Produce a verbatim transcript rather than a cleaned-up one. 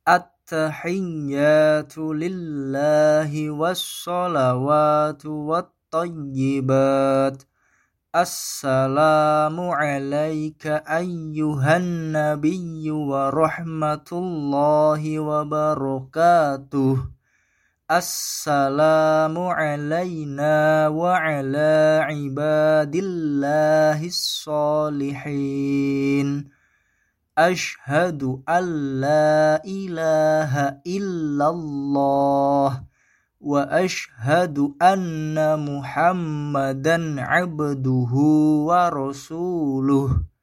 At-tahiyyatu lillahi wassalawatu wattayyibat. Assalamu alayka ayyuhan nabiyyu wa rahmatullahi wa barakatuh. Assalamu alayna wa ala ibadillahis sholihin. Ashhadu an la ilaha illallah wa ashhadu anna Muhammadan abduhu wa rasuluh.